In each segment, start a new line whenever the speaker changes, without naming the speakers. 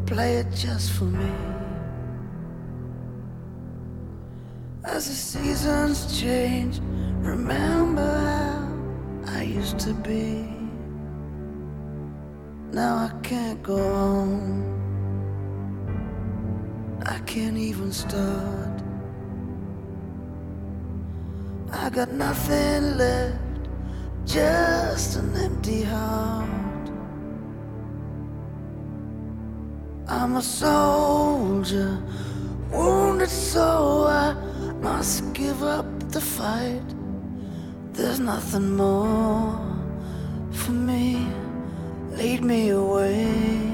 play it just for me. As the seasons change, remember how I used to be. Now I can't go on, I can't even start. I got nothing left, just an empty heart. I'm a soldier, wounded so I must give up the fight. There's nothing more for me, lead me away.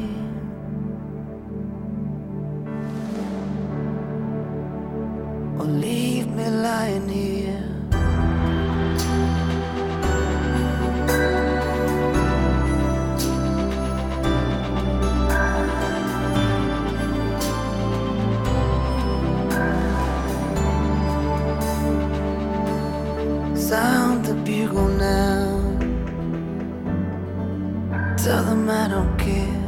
Or leave me lying here. Sound the bugle now, tell them I don't care.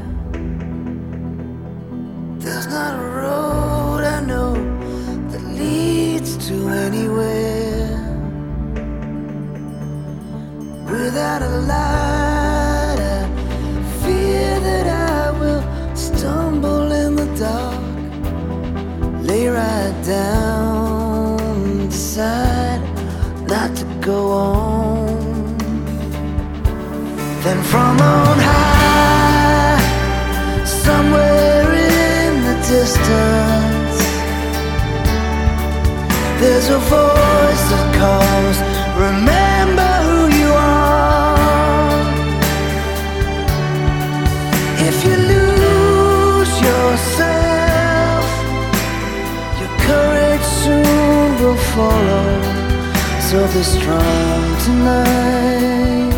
There's not a road I know that leads to anywhere without a light. I fear that I will stumble in the dark, lay right down, decide not to go on. Then from on high, somewhere in the distance, there's a voice that calls, remember who you are. If you lose yourself, your courage soon will follow. So be strong tonight.